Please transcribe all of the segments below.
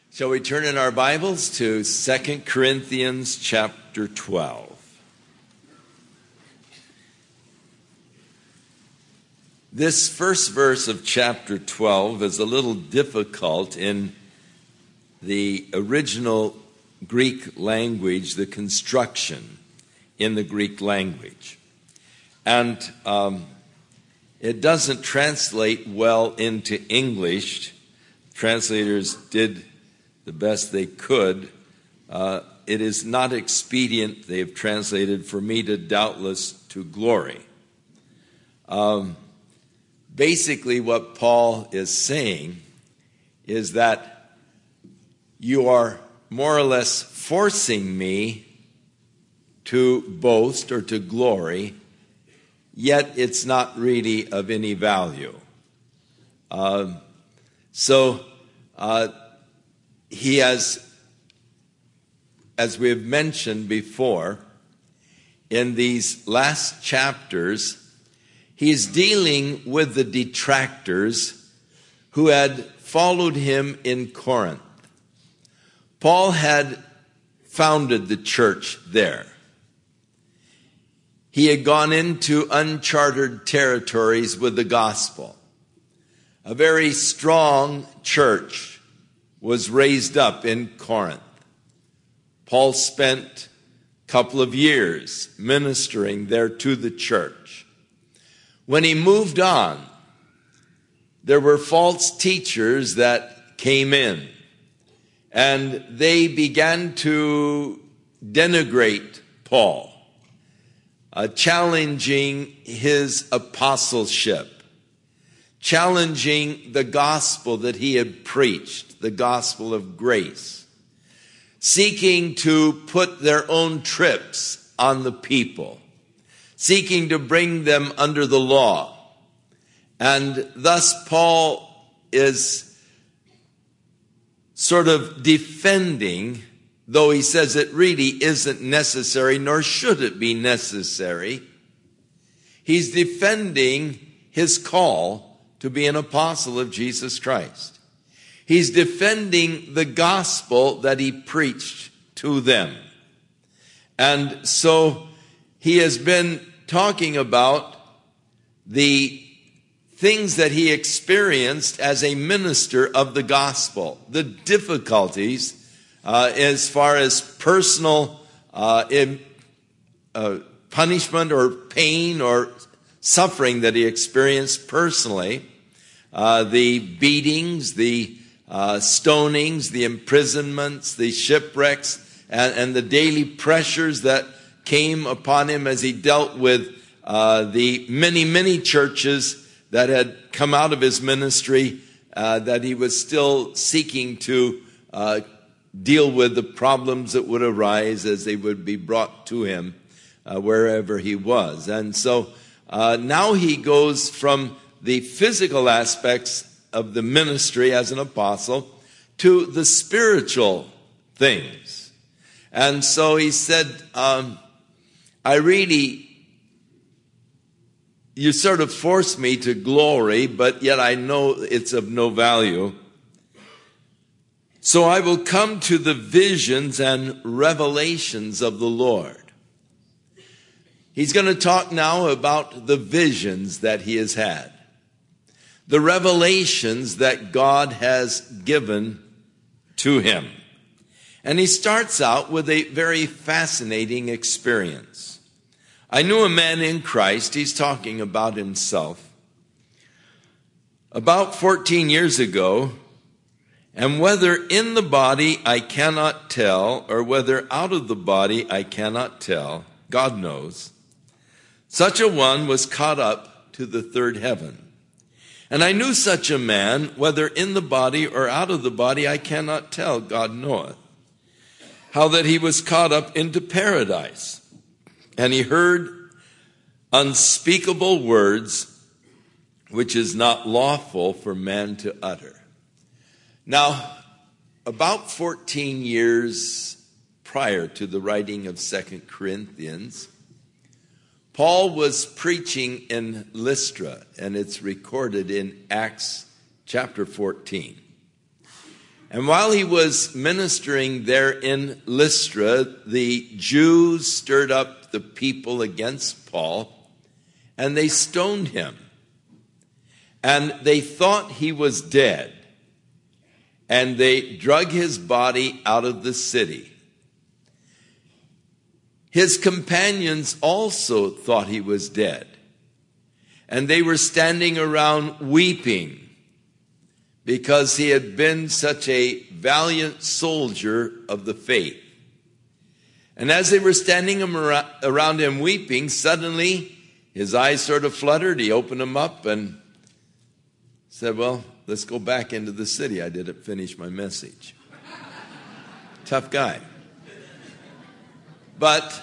Shall we turn in our Bibles to 2 Corinthians chapter 12? This first verse of chapter 12 is a little difficult in the original Greek language, the construction in the Greek language. And it doesn't translate well into English. Translators did the best they could. It is not expedient, they have translated, for me to doubtless to glory. Basically what Paul is saying is that you are more or less forcing me to boast or to glory, yet it's not really of any value. He has, as we have mentioned before, in these last chapters, he's dealing with the detractors who had followed him in Corinth. Paul had founded the church there. He had gone into uncharted territories with the gospel. A very strong church was raised up in Corinth. Paul spent a couple of years ministering there to the church. When he moved on, there were false teachers that came in, and they began to denigrate Paul, challenging his apostleship, challenging the gospel that he had preached, the gospel of grace, seeking to put their own trips on the people, seeking to bring them under the law. And thus Paul is sort of defending, though he says it really isn't necessary, nor should it be necessary. He's defending his call to be an apostle of Jesus Christ. He's defending the gospel that he preached to them. And so he has been talking about the things that he experienced as a minister of the gospel, the difficulties as far as personal punishment or pain or suffering that he experienced personally, the beatings, the stonings, the imprisonments, the shipwrecks, and the daily pressures that came upon him as he dealt with the many churches that had come out of his ministry, that he was still seeking to deal with the problems that would arise as they would be brought to him wherever he was. And so now he goes from the physical aspects of the ministry as an apostle to the spiritual things. And so he said, you sort of force me to glory, but yet I know it's of no value. So I will come to the visions and revelations of the Lord. He's going to talk now about the visions that he has had, the revelations that God has given to him. And he starts out with a very fascinating experience. I knew a man in Christ, he's talking about himself, about 14 years ago, and whether in the body I cannot tell, or whether out of the body I cannot tell, God knows, such a one was caught up to the third heaven. And I knew such a man, whether in the body or out of the body, I cannot tell, God knoweth, how that he was caught up into paradise. And he heard unspeakable words, which is not lawful for man to utter. Now, about 14 years prior to the writing of 2 Corinthians, Paul was preaching in Lystra, and it's recorded in Acts chapter 14. And while he was ministering there in Lystra, the Jews stirred up the people against Paul, and they stoned him. And they thought he was dead, and they drug his body out of the city. His companions also thought he was dead, and they were standing around weeping, because he had been such a valiant soldier of the faith. And as they were standing around him weeping, suddenly his eyes sort of fluttered. He opened them up and said, well, let's go back into the city. I didn't finish my message. Tough guy. But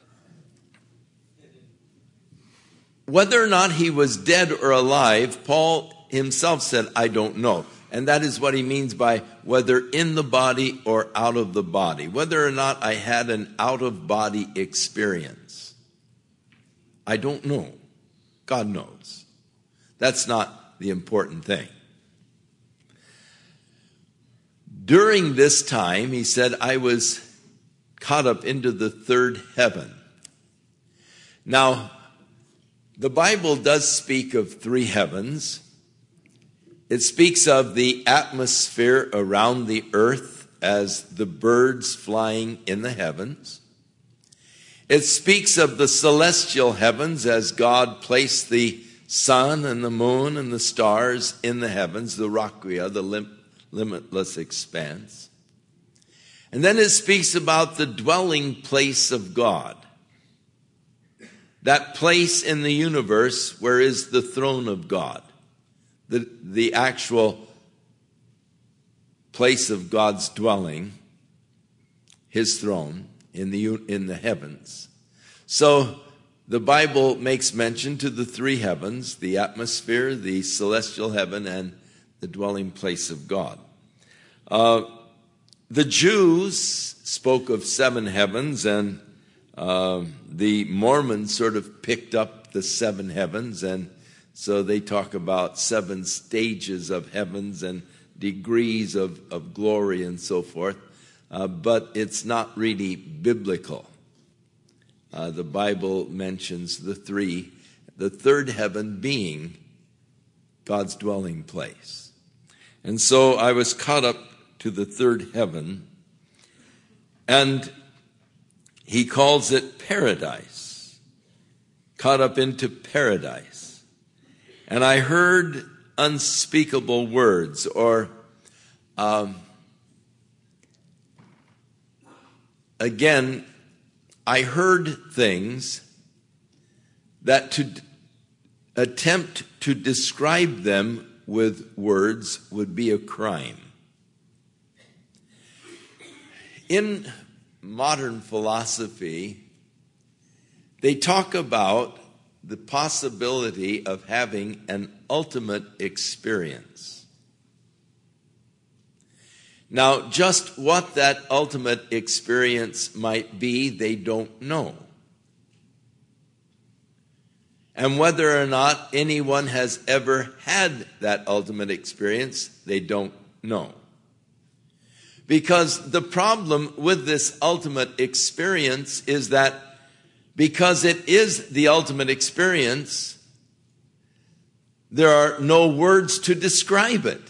whether or not he was dead or alive, Paul himself said, I don't know. And that is what he means by whether in the body or out of the body. Whether or not I had an out-of-body experience. I don't know. God knows. That's not the important thing. During this time, he said, I was caught up into the third heaven. Now, the Bible does speak of three heavens. It speaks of the atmosphere around the earth as the birds flying in the heavens. It speaks of the celestial heavens as God placed the sun and the moon and the stars in the heavens, the rakia, the limitless expanse. And then it speaks about the dwelling place of God. That place in the universe where is the throne of God. The actual place of God's dwelling, his throne in the heavens. So the Bible makes mention to the three heavens, the atmosphere, the celestial heaven, and the dwelling place of God. The Jews spoke of seven heavens, and the Mormons sort of picked up the seven heavens, and so they talk about seven stages of heavens and degrees of glory and so forth. But it's not really biblical. The Bible mentions the third heaven being God's dwelling place. And so I was caught up to the third heaven, and he calls it paradise. Caught up into paradise. And I heard unspeakable words, or again, I heard things that to attempt to describe them with words would be a crime. In modern philosophy, they talk about the possibility of having an ultimate experience. Now, just what that ultimate experience might be, they don't know. And whether or not anyone has ever had that ultimate experience, they don't know. Because the problem with this ultimate experience is that because it is the ultimate experience, there are no words to describe it.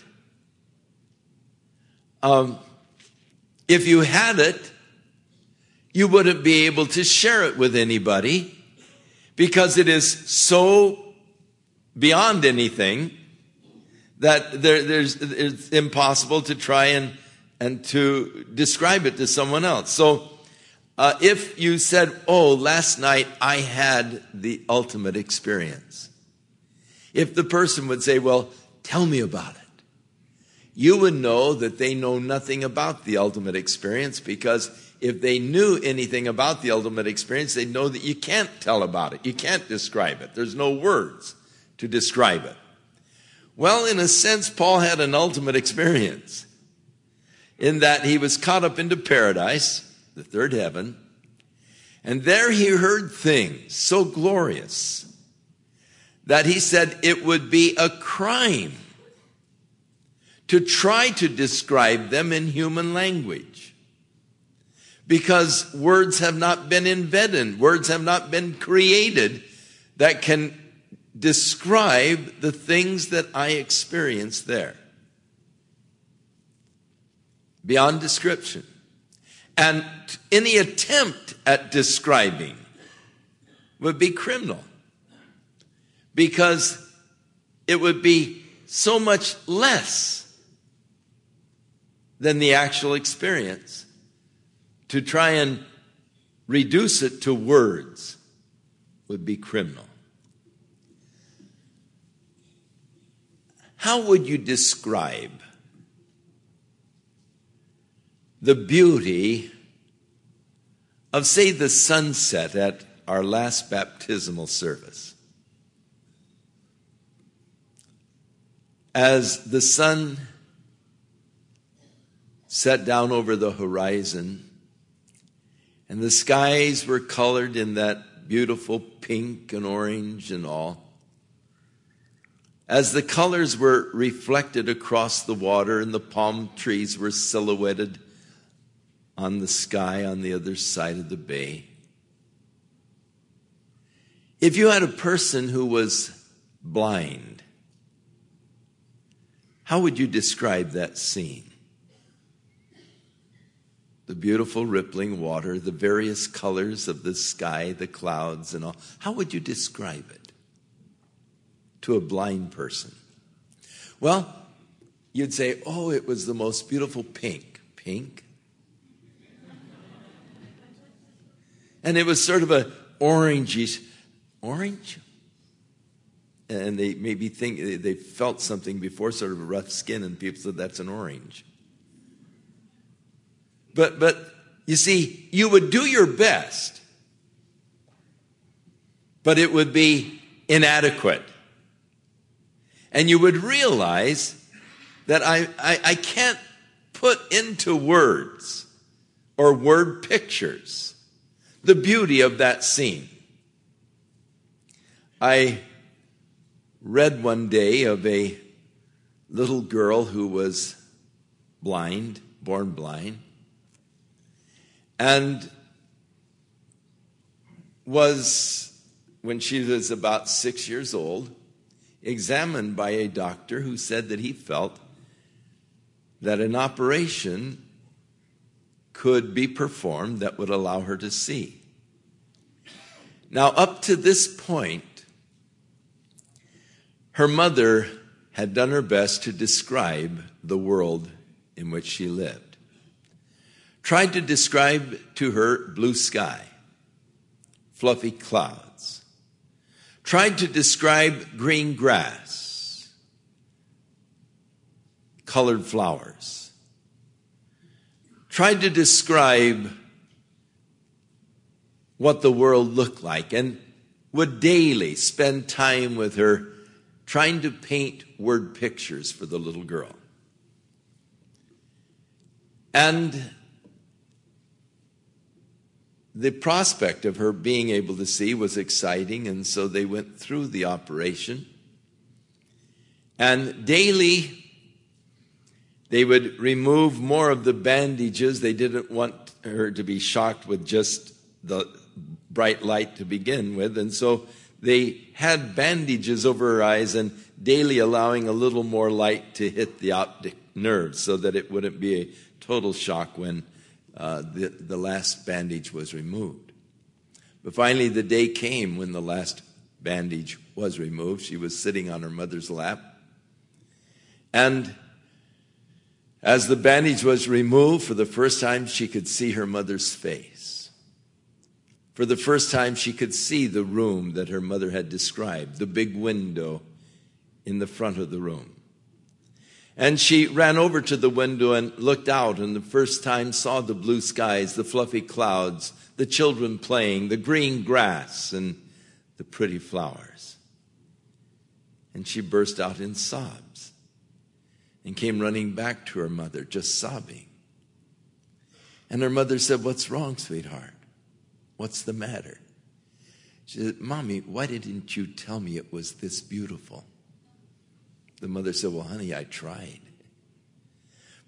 If you had it, you wouldn't be able to share it with anybody because it is so beyond anything that it's impossible to try and to describe it to someone else. So if you said, oh, last night I had the ultimate experience. If the person would say, well, tell me about it, you would know that they know nothing about the ultimate experience, because if they knew anything about the ultimate experience, they'd know that you can't tell about it. You can't describe it. There's no words to describe it. Well, in a sense, Paul had an ultimate experience in that he was caught up into paradise, the third heaven, and there he heard things so glorious that he said it would be a crime to try to describe them in human language. Because words have not been invented, words have not been created that can describe the things that I experienced there. Beyond description. And any attempt at describing would be criminal, because it would be so much less than the actual experience. To try and reduce it to words would be criminal. How would you describe the beauty of, say, the sunset at our last baptismal service? As the sun set down over the horizon, and the skies were colored in that beautiful pink and orange and all. As the colors were reflected across the water and the palm trees were silhouetted on the sky on the other side of the bay. If you had a person who was blind, how would you describe that scene? The beautiful rippling water, the various colors of the sky, the clouds and all. How would you describe it to a blind person? Well, you'd say, oh, it was the most beautiful pink. Pink? And it was sort of a orangish. Orange? And they maybe think they felt something before, sort of a rough skin, and people said that's an orange. But you see, you would do your best, but it would be inadequate. And you would realize that I can't put into words or word pictures the beauty of that scene. I read one day of a little girl who was blind, born blind, and was, when she was about 6 years old, examined by a doctor who said that he felt that an operation could be performed that would allow her to see. Now, up to this point, her mother had done her best to describe the world in which she lived. Tried to describe to her blue sky, fluffy clouds. Tried to describe green grass, colored flowers. Tried to describe what the world looked like, and would daily spend time with her trying to paint word pictures for the little girl. And the prospect of her being able to see was exciting, and so they went through the operation. And daily, they would remove more of the bandages. They didn't want her to be shocked with just the bright light to begin with, and so they had bandages over her eyes and daily allowing a little more light to hit the optic nerve so that it wouldn't be a total shock when the last bandage was removed. But finally the day came when the last bandage was removed. She was sitting on her mother's lap. And as the bandage was removed, for the first time she could see her mother's face. For the first time she could see the room that her mother had described, the big window in the front of the room. And she ran over to the window and looked out, and the first time saw the blue skies, the fluffy clouds, the children playing, the green grass, and the pretty flowers. And she burst out in sobs and came running back to her mother, just sobbing. And her mother said, "What's wrong, sweetheart? What's the matter?" She said, "Mommy, why didn't you tell me it was this beautiful?" The mother said, "Well, honey, I tried.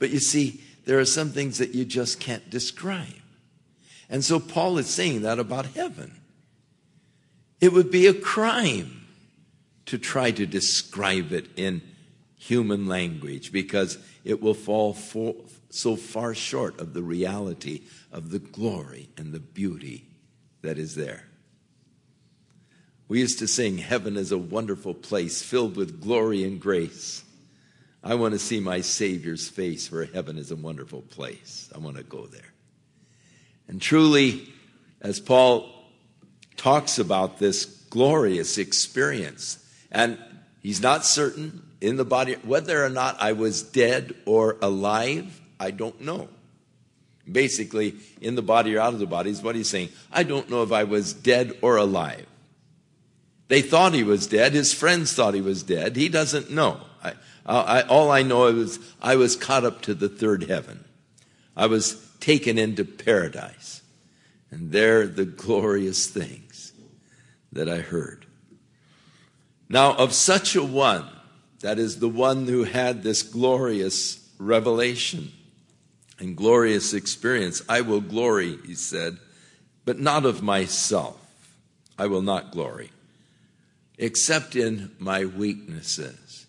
But you see, there are some things that you just can't describe. And so Paul is saying that about heaven. It would be a crime to try to describe it in human language, because it will fall so far short of the reality of the glory and the beauty that is there. We used to sing, heaven is a wonderful place filled with glory and grace. I want to see my Savior's face, for heaven is a wonderful place. I want to go there. And truly, as Paul talks about this glorious experience, and he's not certain in the body, whether or not I was dead or alive, I don't know. Basically, in the body or out of the body is what he's saying. I don't know if I was dead or alive. They thought he was dead. His friends thought he was dead. He doesn't know. All I know is I was caught up to the third heaven. I was taken into paradise. And there the glorious things that I heard. Now, of such a one, that is the one who had this glorious revelation and glorious experience, I will glory, he said, but not of myself. I will not glory, except in my weaknesses.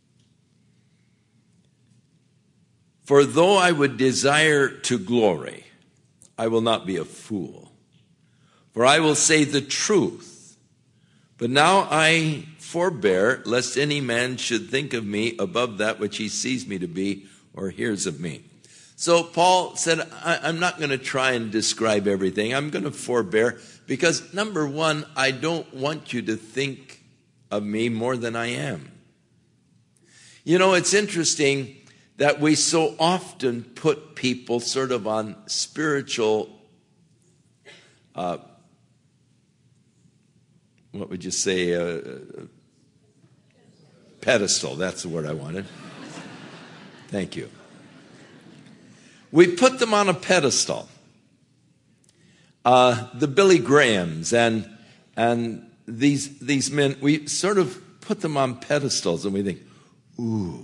For though I would desire to glory, I will not be a fool. For I will say the truth. But now I forbear, lest any man should think of me above that which he sees me to be or hears of me. So Paul said, I'm not going to try and describe everything. I'm going to forbear because, number one, I don't want you to think of me more than I am. You know, it's interesting that we so often put people sort of on spiritual, what would you say, pedestal. That's the word I wanted. Thank you. We put them on a pedestal. The Billy Grahams and these men, we sort of put them on pedestals and we think, ooh,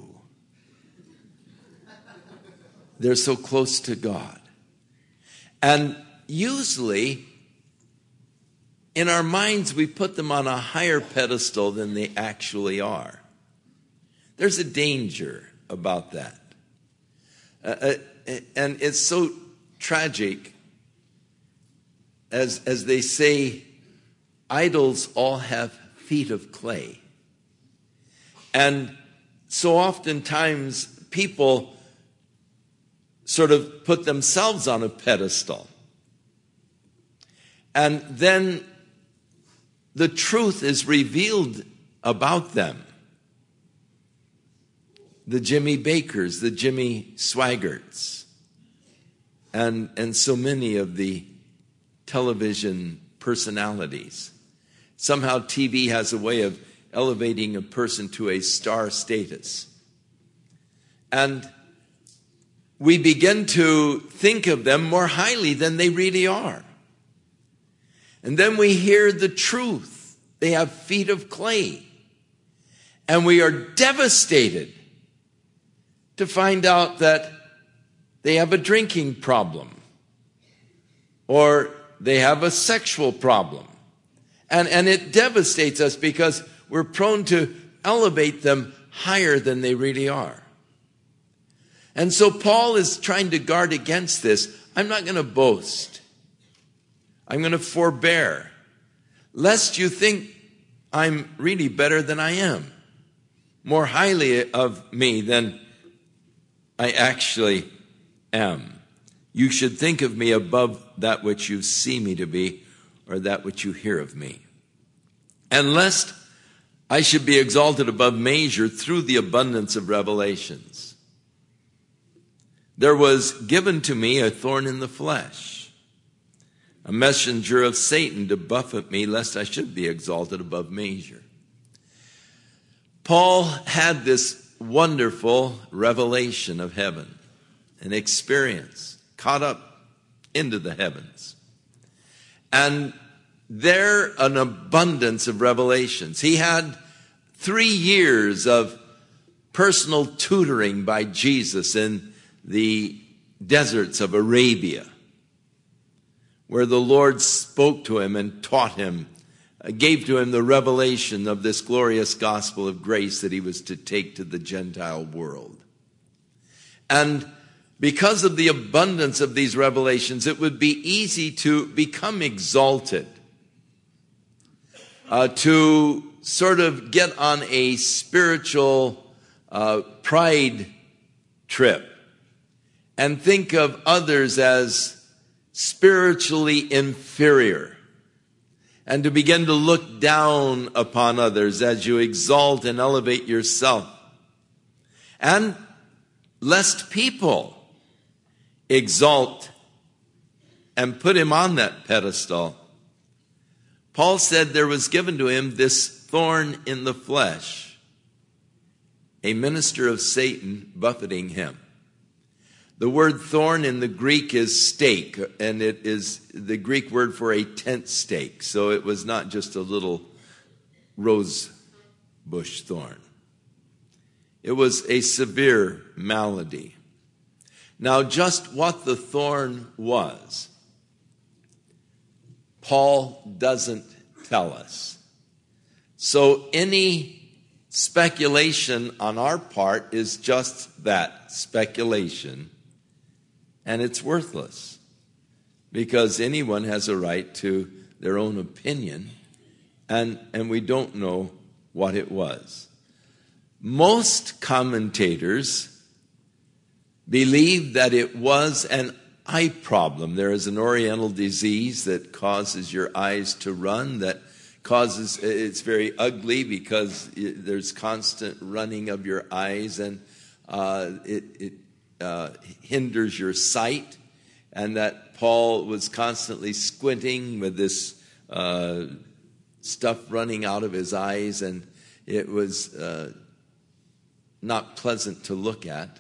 they're so close to God. And usually, in our minds, we put them on a higher pedestal than they actually are. There's a danger about that. And it's so tragic, as they say, idols all have feet of clay. And so oftentimes people sort of put themselves on a pedestal. And then the truth is revealed about them. The Jimmy Bakkers, the Jimmy Swaggarts, and so many of the television personalities. Somehow TV has a way of elevating a person to a star status. And we begin to think of them more highly than they really are. And then we hear the truth. They have feet of clay. And we are devastated to find out that they have a drinking problem or they have a sexual problem. And it devastates us because we're prone to elevate them higher than they really are. And so Paul is trying to guard against this. I'm not going to boast. I'm going to forbear, lest you think I'm really better than I am, more highly of me than I actually am. You should think of me above that which you see me to be or that which you hear of me. And lest I should be exalted above measure through the abundance of revelations. There was given to me a thorn in the flesh, a messenger of Satan to buffet me, lest I should be exalted above measure. Paul had this wonderful revelation of heaven, an experience, caught up into the heavens. And there, an abundance of revelations. He had 3 years of personal tutoring by Jesus in the deserts of Arabia, where the Lord spoke to him and taught him, gave to him the revelation of this glorious gospel of grace that he was to take to the Gentile world. And because of the abundance of these revelations, it would be easy to become exalted, to sort of get on a spiritual pride trip and think of others as spiritually inferior, and to begin to look down upon others as you exalt and elevate yourself. And lest people exalt and put him on that pedestal, Paul said there was given to him this thorn in the flesh, a minister of Satan buffeting him. The word thorn in the Greek is stake, and it is the Greek word for a tent stake. So it was not just a little rose bush thorn. It was a severe malady. Now, just what the thorn was, Paul doesn't tell us. So any speculation on our part is just that, speculation. And it's worthless, because anyone has a right to their own opinion, and we don't know what it was. Most commentators believe that it was an eye problem. There is an oriental disease that causes your eyes to run, that causes, it's very ugly because there's constant running of your eyes, and it hinders your sight, and that Paul was constantly squinting with this stuff running out of his eyes, and it was not pleasant to look at.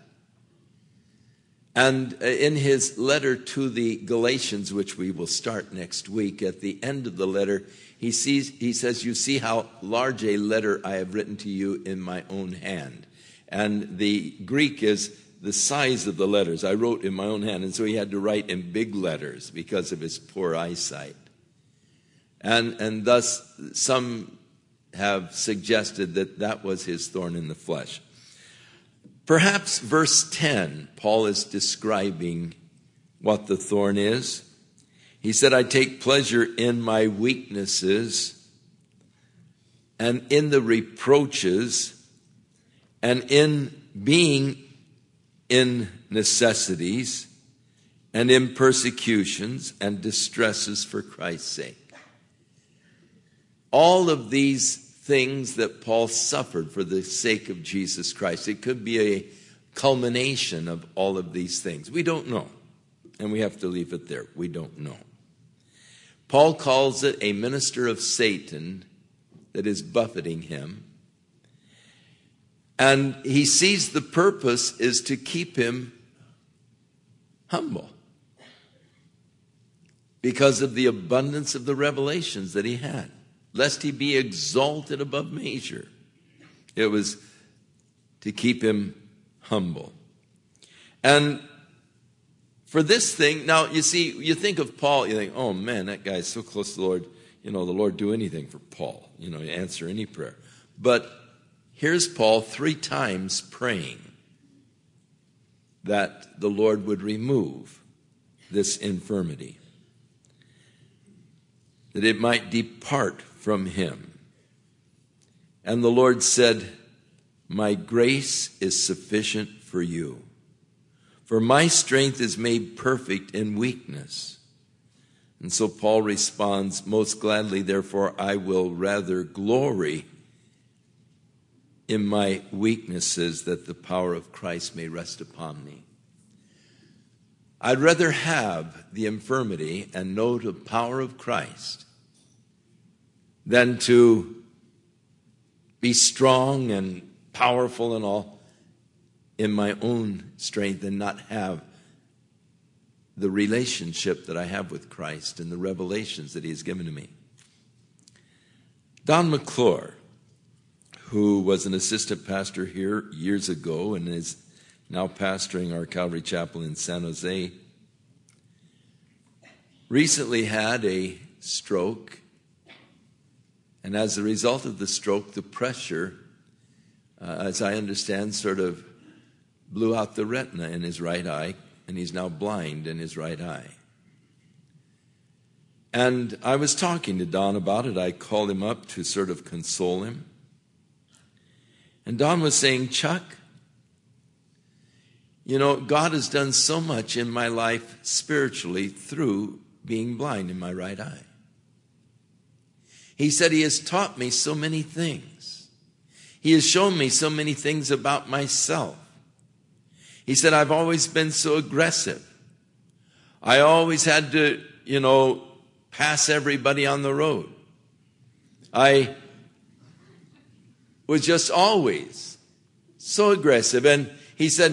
And in his letter to the Galatians, which we will start next week, at the end of the letter, he says, "You see how large a letter I have written to you in my own hand." And the Greek is the size of the letters. I wrote in my own hand, and so he had to write in big letters because of his poor eyesight. And thus some have suggested that that was his thorn in the flesh. Perhaps verse 10, Paul is describing what the thorn is. He said, "I take pleasure in my weaknesses and in the reproaches and in being in necessities and in persecutions and distresses for Christ's sake." All of these things that Paul suffered for the sake of Jesus Christ. It could be a culmination of all of these things. We don't know. And we have to leave it there. We don't know. Paul calls it a minister of Satan that is buffeting him. And he sees the purpose is to keep him humble, because of the abundance of the revelations that he had, lest he be exalted above measure. It was to keep him humble. And for this thing, now you see, you think of Paul, you think, oh man, that guy's so close to the Lord. You know, the Lord do anything for Paul. You know, answer any prayer. But here's Paul 3 times praying that the Lord would remove this infirmity, that it might depart from him. And the Lord said, "My grace is sufficient for you, for my strength is made perfect in weakness." And so Paul responds, "Most gladly, therefore, I will rather glory in my weaknesses, that the power of Christ may rest upon me." I'd rather have the infirmity and know the power of Christ than to be strong and powerful and all in my own strength and not have the relationship that I have with Christ and the revelations that he has given to me. Don McClure, who was an assistant pastor here years ago and is now pastoring our Calvary Chapel in San Jose, recently had a stroke. And as a result of the stroke, the pressure, as I understand, sort of blew out the retina in his right eye, and he's now blind in his right eye. And I was talking to Don about it. I called him up to sort of console him. And Don was saying, Chuck, you know, God has done so much in my life spiritually through being blind in my right eye. He said he has taught me so many things. He has shown me so many things about myself. He said, I've always been so aggressive. I always had to, pass everybody on the road. I was just always so aggressive. And he said,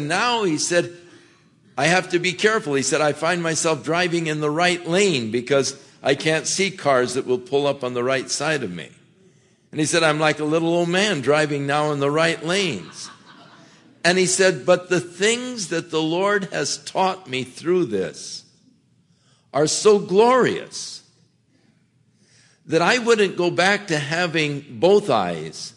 I have to be careful. He said, I find myself driving in the right lane because I can't see cars that will pull up on the right side of me. And he said, I'm like a little old man driving now in the right lanes. And he said, but the things that the Lord has taught me through this are so glorious that I wouldn't go back to having both eyes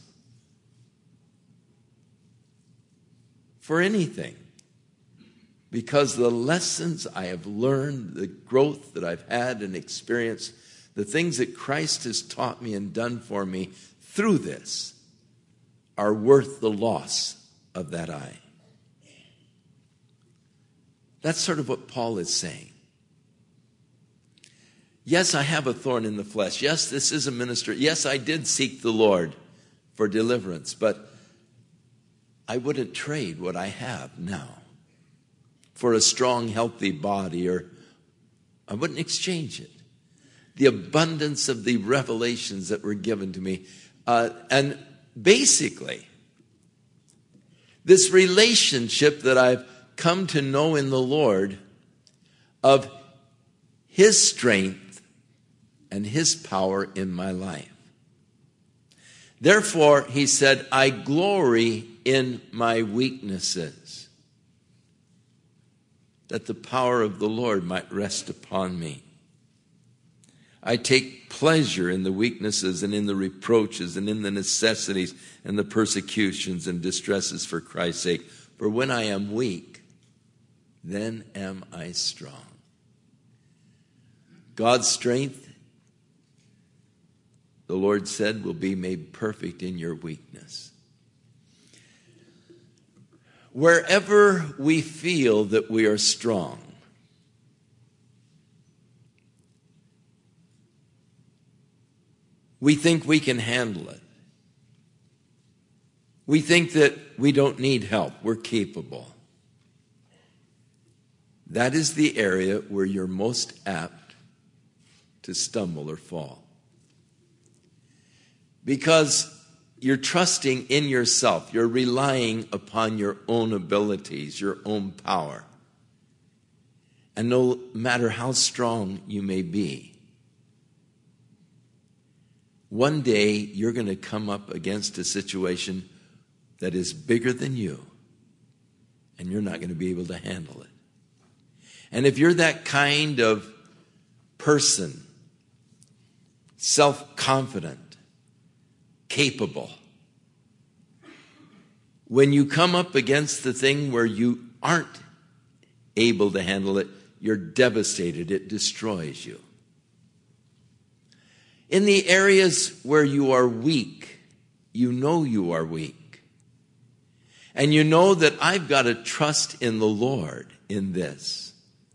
for anything. Because the lessons I have learned, the growth that I've had and experienced, the things that Christ has taught me and done for me through this are worth the loss of that eye. That's sort of what Paul is saying. Yes, I have a thorn in the flesh. Yes, this is a ministry. Yes, I did seek the Lord for deliverance, but I wouldn't trade what I have now for a strong, healthy body, or I wouldn't exchange it. The abundance of the revelations that were given to me. And basically, this relationship that I've come to know in the Lord of His strength and His power in my life. Therefore, he said, I glory in my weaknesses, that the power of the Lord might rest upon me. I take pleasure in the weaknesses and in the reproaches and in the necessities and the persecutions and distresses for Christ's sake. For when I am weak, then am I strong. God's strength, the Lord said, will be made perfect in your weakness. Wherever we feel that we are strong, we think we can handle it. We think that we don't need help. We're capable. That is the area where you're most apt to stumble or fall. Because you're trusting in yourself. You're relying upon your own abilities, your own power. And no matter how strong you may be, one day you're going to come up against a situation that is bigger than you, and you're not going to be able to handle it. And if you're that kind of person, self-confident, capable, when you come up against the thing where you aren't able to handle it, you're devastated. It destroys you. In the areas where you are weak, you know you are weak. And you know that I've got to trust in the Lord in this.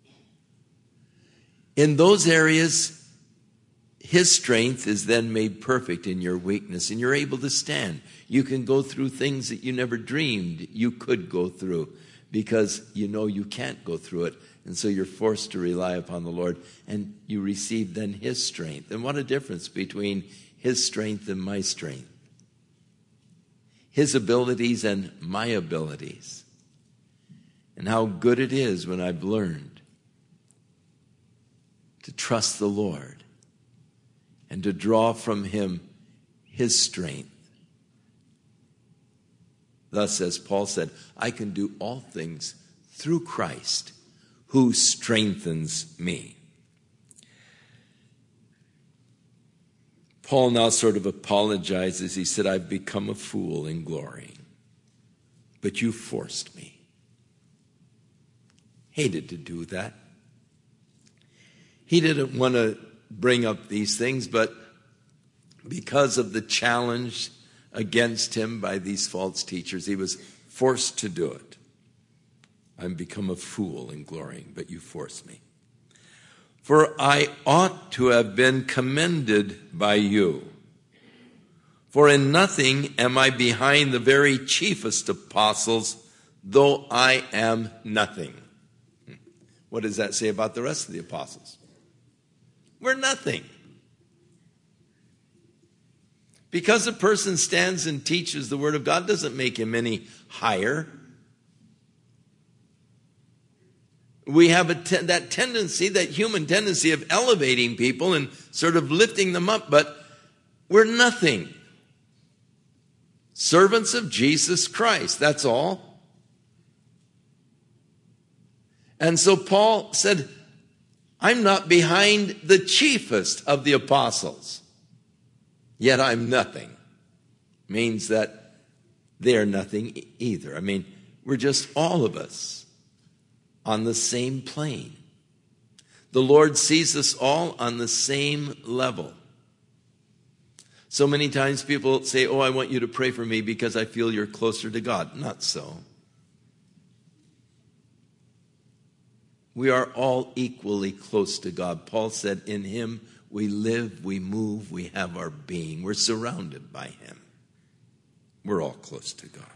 In those areas, His strength is then made perfect in your weakness, and you're able to stand. You can go through things that you never dreamed you could go through because you know you can't go through it. And so you're forced to rely upon the Lord, and you receive then His strength. And what a difference between His strength and my strength. His abilities and my abilities. And how good it is when I've learned to trust the Lord and to draw from Him His strength. Thus, as Paul said, I can do all things through Christ who strengthens me. Paul now sort of apologizes. He said, I've become a fool in glorying, but you forced me. Hated to do that. He didn't want to bring up these things, but because of the challenge against him by these false teachers, he was forced to do it. I've become a fool in glorying, but you forced me. For I ought to have been commended by you. For in nothing am I behind the very chiefest apostles, though I am nothing. What does that say about the rest of the apostles? We're nothing. Because a person stands and teaches the Word of God doesn't make him any higher. We have that tendency, that human tendency of elevating people and sort of lifting them up, but we're nothing. Servants of Jesus Christ, that's all. And so Paul said, I'm not behind the chiefest of the apostles, yet I'm nothing. Means that they're nothing either. I mean, we're just all of us on the same plane. The Lord sees us all on the same level. So many times people say, I want you to pray for me because I feel you're closer to God. Not so. We are all equally close to God. Paul said, in him we live, we move, we have our being. We're surrounded by him. We're all close to God.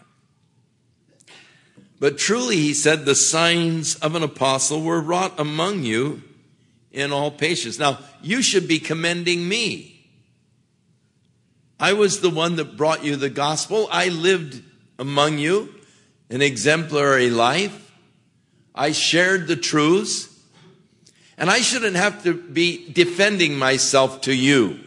But truly, he said, the signs of an apostle were wrought among you in all patience. Now, you should be commending me. I was the one that brought you the gospel. I lived among you an exemplary life. I shared the truths. And I shouldn't have to be defending myself to you.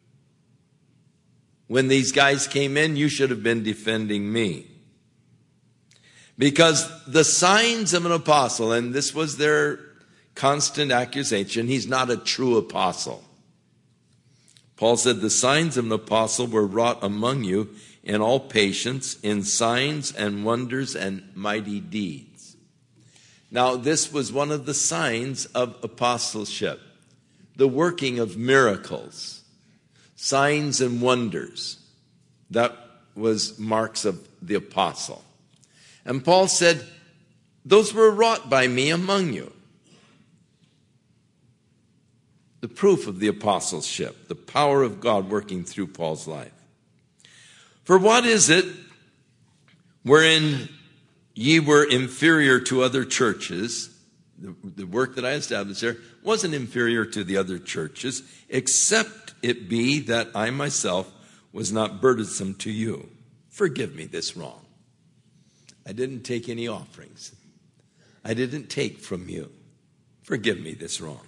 When these guys came in, you should have been defending me. Because the signs of an apostle, and this was their constant accusation, he's not a true apostle. Paul said, the signs of an apostle were wrought among you in all patience, in signs and wonders and mighty deeds. Now, this was one of the signs of apostleship, the working of miracles, signs and wonders. That was marks of the apostle. And Paul said, those were wrought by me among you. The proof of the apostleship, the power of God working through Paul's life. For what is it wherein ye were inferior to other churches? The work that I established there wasn't inferior to the other churches, except it be that I myself was not burdensome to you. Forgive me this wrong. I didn't take any offerings. I didn't take from you. Forgive me this wrong.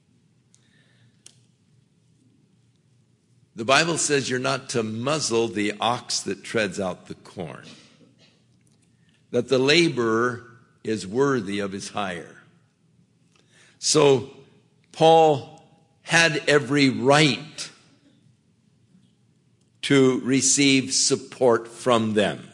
The Bible says you're not to muzzle the ox that treads out the corn. That the laborer is worthy of his hire. So Paul had every right to receive support from them.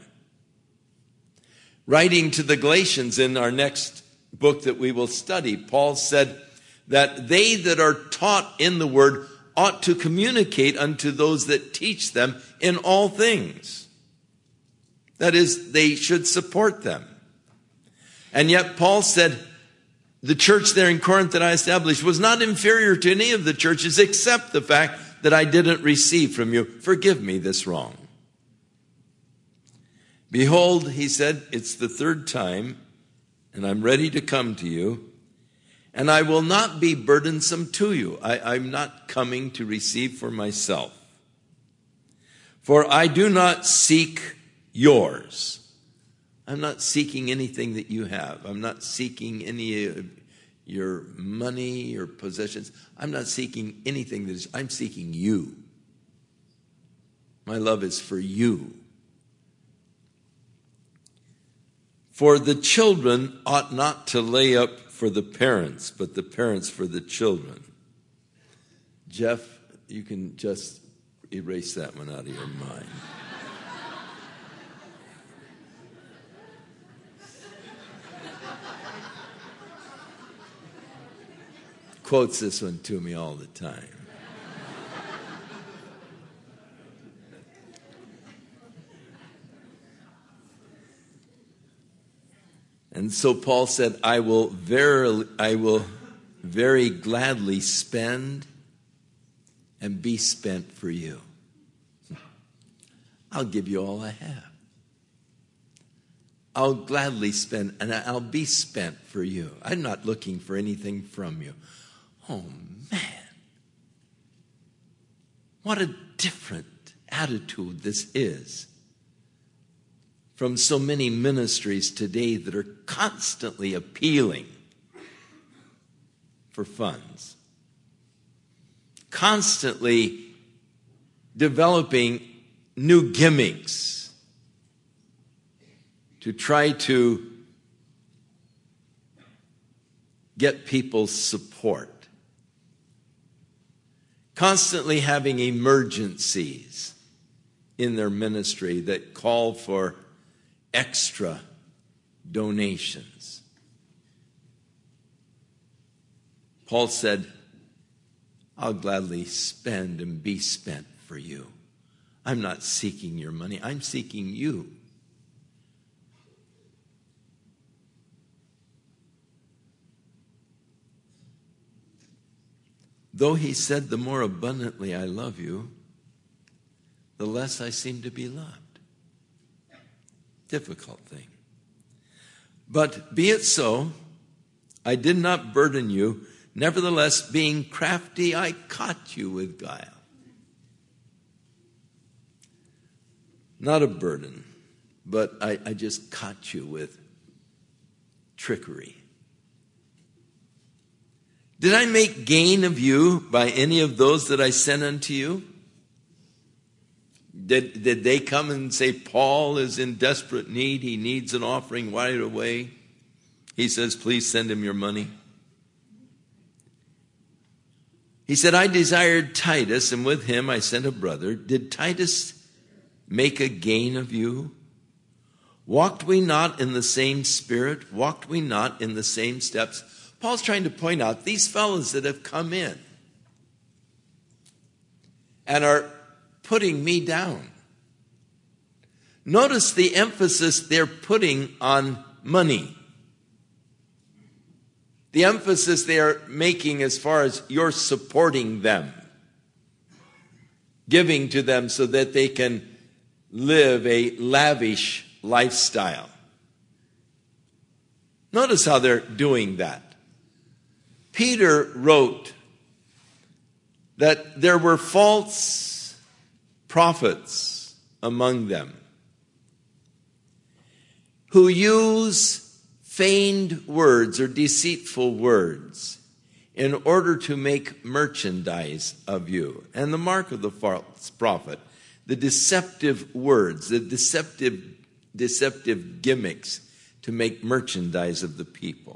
Writing to the Galatians in our next book that we will study, Paul said that they that are taught in the word ought to communicate unto those that teach them in all things. That is, they should support them. And yet Paul said, the church there in Corinth that I established was not inferior to any of the churches except the fact that I didn't receive from you. Forgive me this wrong. Behold, he said, it's the third time, and I'm ready to come to you, and I will not be burdensome to you. I'm not coming to receive for myself. For I do not seek yours. I'm not seeking anything that you have. I'm not seeking any of your money, your possessions. I'm not seeking anything that is, I'm seeking you. My love is for you. For the children ought not to lay up for the parents, but the parents for the children. Jeff, you can just erase that one out of your mind. Quotes this one to me all the time. And so Paul said, I will very gladly spend and be spent for you. I'll give you all I have. I'll gladly spend and I'll be spent for you. I'm not looking for anything from you. Oh, man. What a different attitude this is from so many ministries today that are constantly appealing for funds, constantly developing new gimmicks to try to get people's support, constantly having emergencies in their ministry that call for extra donations. Paul said, I'll gladly spend and be spent for you. I'm not seeking your money. I'm seeking you. Though he said, the more abundantly I love you, the less I seem to be loved. Difficult thing. But be it so, I did not burden you. Nevertheless, being crafty, I caught you with guile. Not a burden, but I just caught you with trickery. Did I make gain of you by any of those that I sent unto you? Did they come and say, Paul is in desperate need, he needs an offering right away? He says, please send him your money. He said, I desired Titus, and with him I sent a brother. Did Titus make a gain of you? Walked we not in the same spirit? Walked we not in the same steps? Paul's trying to point out these fellows that have come in and are putting me down. Notice the emphasis they're putting on money. The emphasis they are making as far as you're supporting them, giving to them so that they can live a lavish lifestyle. Notice how they're doing that. Peter wrote that there were false prophets among them who use feigned words or deceitful words in order to make merchandise of you. And the mark of the false prophet, the deceptive words, the deceptive gimmicks to make merchandise of the people.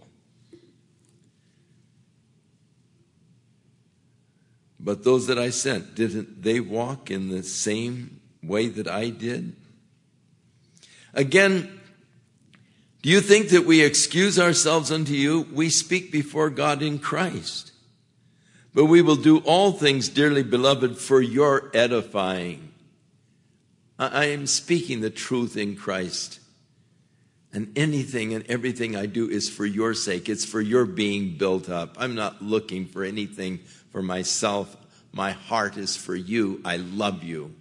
But those that I sent, didn't they walk in the same way that I did? Again, do you think that we excuse ourselves unto you? We speak before God in Christ. But we will do all things, dearly beloved, for your edifying. I am speaking the truth in Christ. And anything and everything I do is for your sake. It's for your being built up. I'm not looking for anything for myself. My heart is for you. I love you.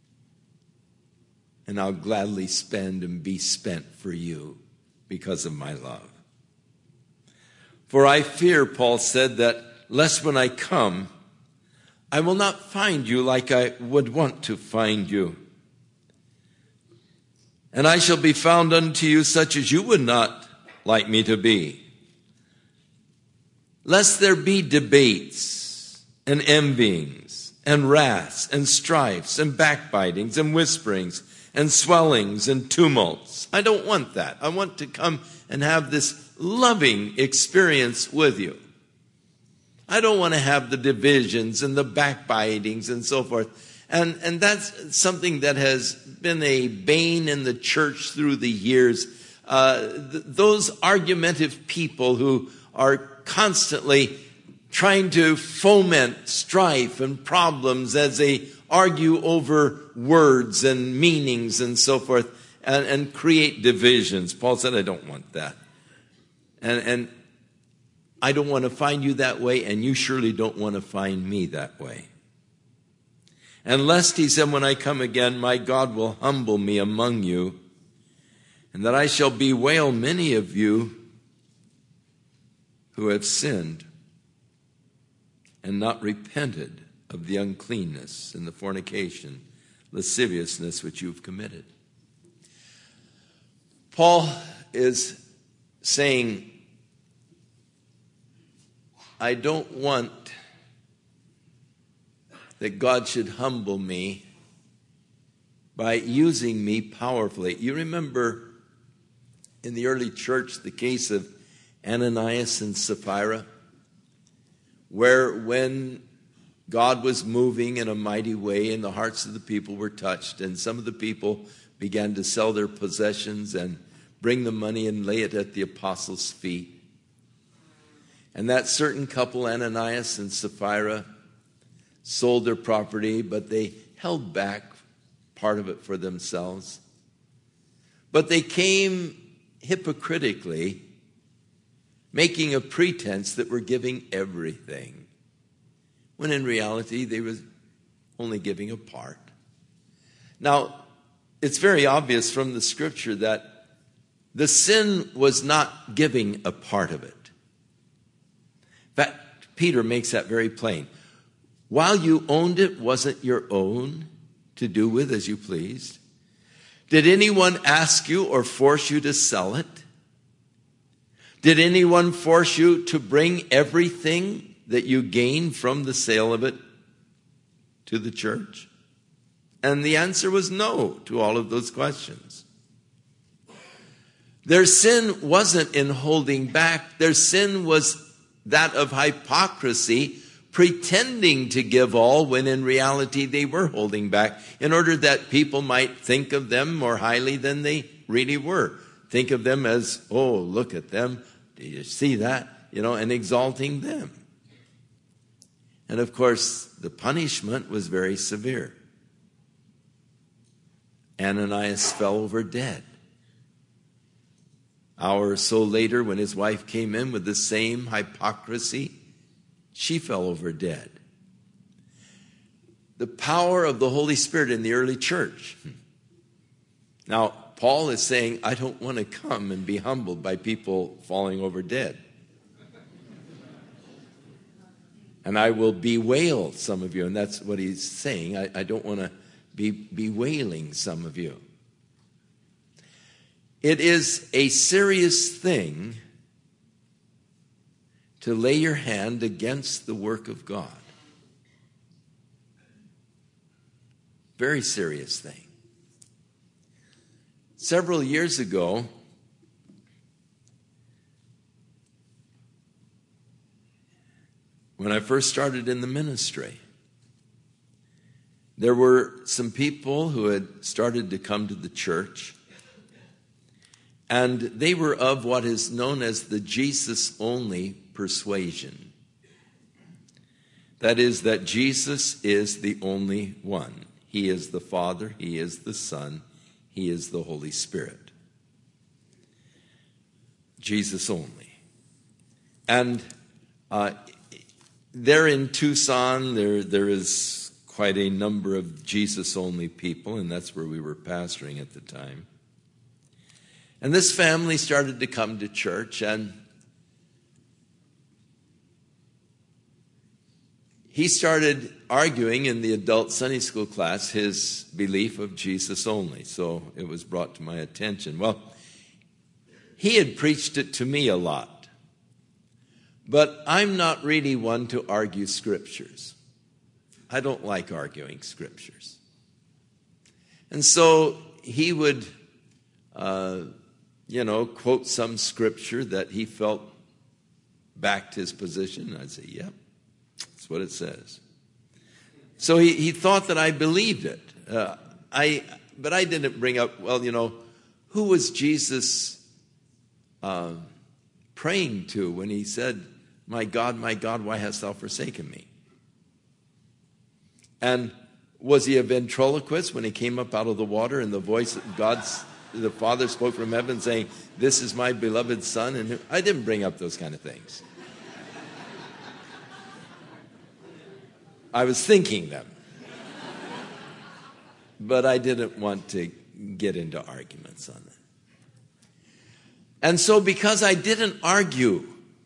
And I'll gladly spend and be spent for you because of my love. For I fear, Paul said, that lest when I come, I will not find you like I would want to find you. And I shall be found unto you such as you would not like me to be. Lest there be debates and envyings and wraths and strifes and backbitings and whisperings and swellings and tumults. I don't want that. I want to come and have this loving experience with you. I don't want to have the divisions and the backbitings and so forth. And that's something that has been a bane in the church through the years. Those argumentative people who are constantly trying to foment strife and problems as they argue over words and meanings and so forth, and create divisions. Paul said, I don't want that. And I don't want to find you that way, and you surely don't want to find me that way. And lest, he said, when I come again, my God will humble me among you, and that I shall bewail many of you who have sinned and not repented of the uncleanness and the fornication, lasciviousness which you've committed. Paul is saying, I don't want that God should humble me by using me powerfully. You remember in the early church the case of Ananias and Sapphira, where when God was moving in a mighty way and the hearts of the people were touched, and some of the people began to sell their possessions and bring the money and lay it at the apostles' feet. And that certain couple, Ananias and Sapphira, sold their property, but they held back part of it for themselves. But they came hypocritically, making a pretense that we're giving everything, when in reality they were only giving a part. Now, it's very obvious from the scripture that the sin was not giving a part of it. In fact, Peter makes that very plain. While you owned it, wasn't your own to do with as you pleased? Did anyone ask you or force you to sell it? Did anyone force you to bring everything that you gained from the sale of it to the church? And the answer was no to all of those questions. Their sin wasn't in holding back. Their sin was that of hypocrisy, pretending to give all when in reality they were holding back, in order that people might think of them more highly than they really were. Think of them as, oh, look at them. Do you see that? And exalting them. And of course, the punishment was very severe. Ananias fell over dead. Hour or so later, when his wife came in with the same hypocrisy, she fell over dead. The power of the Holy Spirit in the early church. Now, Paul is saying, I don't want to come and be humbled by people falling over dead. And I will bewail some of you. And that's what he's saying. I don't want to be bewailing some of you. It is a serious thing to lay your hand against the work of God. Very serious thing. Several years ago, when I first started in the ministry, there were some people who had started to come to the church, and they were of what is known as the Jesus-only persuasion. That is, that Jesus is the only one. He is the Father, He is the Son, He is the Holy Spirit. Jesus only. And there in Tucson, there is quite a number of Jesus-only people, and that's where we were pastoring at the time. And this family started to come to church, and he started arguing in the adult Sunday school class his belief of Jesus only. So it was brought to my attention. Well, he had preached it to me a lot. But I'm not really one to argue scriptures. I don't like arguing scriptures. And so he would, quote some scripture that he felt backed his position. I'd say, yep, that's what it says. So he thought that I believed it. But I didn't bring up, who was Jesus praying to when he said, my God, why hast thou forsaken me? And was he a ventriloquist when he came up out of the water and the voice of the Father spoke from heaven saying, this is my beloved Son? And I didn't bring up those kind of things. I was thinking them. But I didn't want to get into arguments on that. And so because I didn't argue,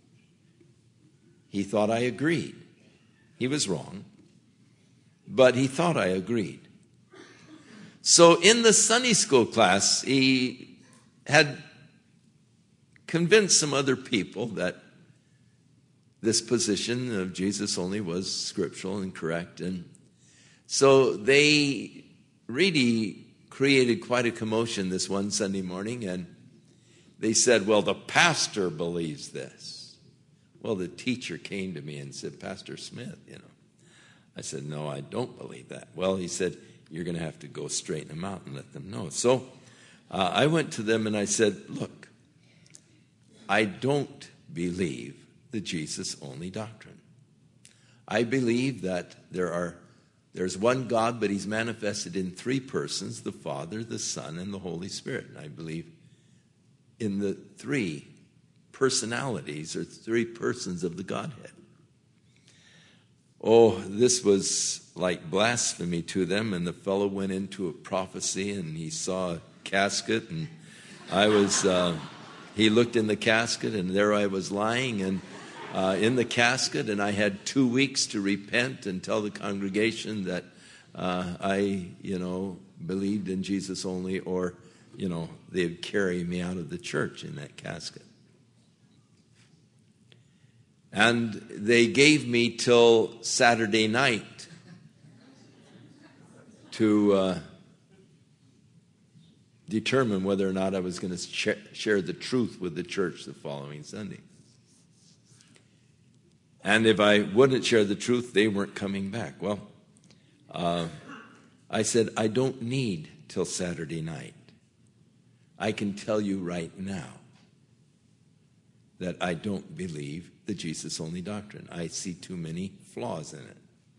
he thought I agreed. He was wrong, but he thought I agreed. So in the Sunday school class, he had convinced some other people that this position of Jesus only was scriptural and correct. And so they really created quite a commotion this one Sunday morning, and they said, well, the pastor believes this. Well, the teacher came to me and said, Pastor Smith, I said, no, I don't believe that. Well, he said, you're going to have to go straighten them out and let them know. So I went to them and I said, look, I don't believe the Jesus-only doctrine. I believe that there's one God, but he's manifested in three persons, the Father, the Son, and the Holy Spirit. And I believe in the three personalities or three persons of the Godhead. Oh, this was like blasphemy to them, and the fellow went into a prophecy, and he saw a casket, and he looked in the casket, and there I was lying, and in the casket, and I had 2 weeks to repent and tell the congregation that I believed in Jesus only, or, they'd carry me out of the church in that casket. And they gave me till Saturday night to determine whether or not I was going to share the truth with the church the following Sunday. And if I wouldn't share the truth, they weren't coming back. Well, I said, I don't need till Saturday night. I can tell you right now that I don't believe the Jesus-only doctrine. I see too many flaws in it.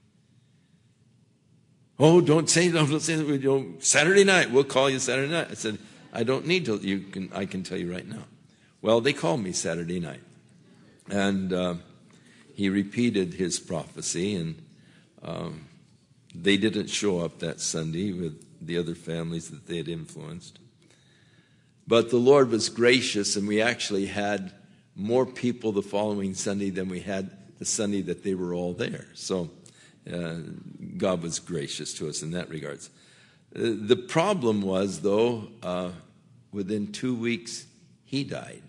Oh, don't say that. Saturday night, we'll call you Saturday night. I said, I don't need to. I can tell you right now. Well, they called me Saturday night. And he repeated his prophecy, and they didn't show up that Sunday with the other families that they had influenced. But the Lord was gracious, and we actually had more people the following Sunday than we had the Sunday that they were all there. So God was gracious to us in that regards. The problem was, though, within 2 weeks, he died.